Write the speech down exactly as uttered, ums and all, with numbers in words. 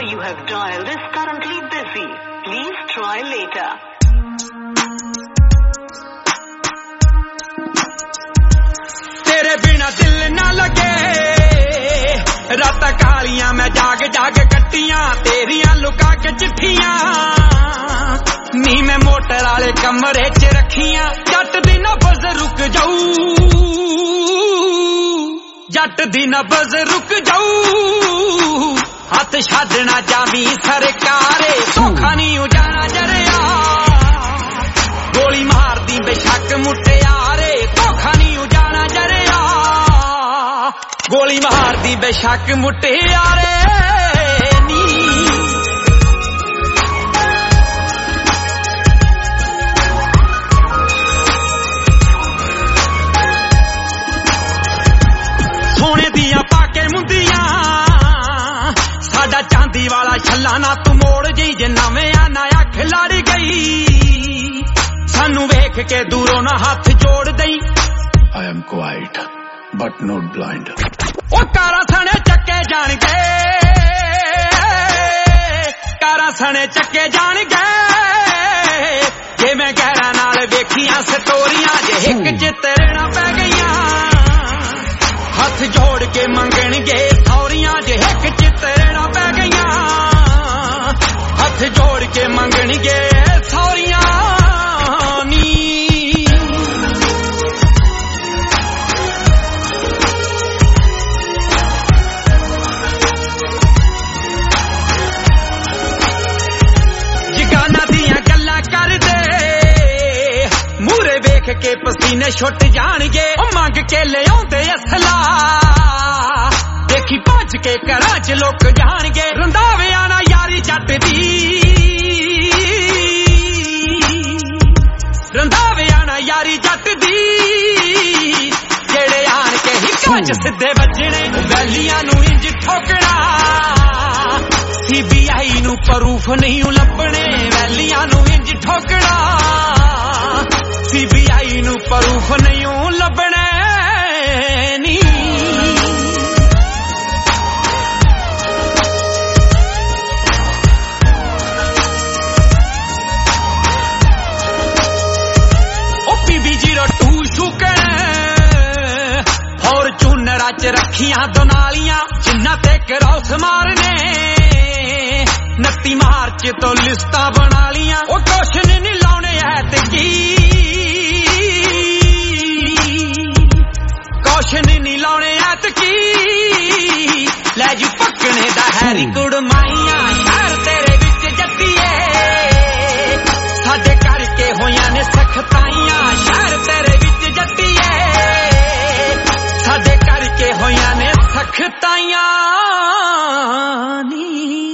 you have dialed is currently busy. Please try later. तेरे बिना दिल ना लगे रात कालियां मैं जाग जाग कट्टियां तेरियां लुका के चिट्ठियां नी मैं मोटर वाले कमरे च रखियां जट दी नब्ज़ रुक जाऊ जट दी नब्ज़ रुक जाऊ हथ छड्डना चावी सरकारे धोखा नहीं उजाना जरिया गोली मार दी बेशक मुटियारे धोखा नहीं उजाना जरिया गोली मार दी बेशक मुटियारे नी सोने दिया पाके मुंदियां साडा चांदी वाला छल्ला ना तू मोड़ जी जे नवे आना अख लड़ गई सानू वेख के दूरों ना हाथ जोड़ दई I am quiet but not blind. ओ कारा सने चक्के जान गए कारा सने चक्के जान गए जे मैं गहरा नाल वेखियां स्टोरियां जे हिक च तेरना पै गईयां हथ जोड़ के मंगणगे सौरियां जे हिक च तेरना पै गईयां हथ जोड़ के मंगणगे सौरियां नी के पसीने छुट जाणगे मंग के ले आउंदे असला देखी भज के घरां च लुक जाणगे रंधावे आना यारी जट दी रंधावे आना यारी जट दी जेड़े आन के हिक्कां च सिद्धे वजणे वैलियां नू इंज ठोकना सीबीआई नू प्रूफ नहीं लभणे वैलियां नू इंज ठोकना सीबीआई नू प्रूफ नहीं लभणे नी ओ पीबी जीरो टू शुकन फॉर्चूनर च रखियां दोनालियां जिन्ना ते क्रॉस मारने नत्ती मार्च तो लिस्टां बना लियां ओ क्वेश्चन नहीं लाउने ऐतकी कौशन नहीं लाने ऐतकी लै जी पकने दा हैरी कुड़माइयां शहर तेरे विच जट्टीए साडे करके होइयां ने सखताइयां शहर तेरे विच जट्टीए साडे करके होइयां ने सखताइयां नी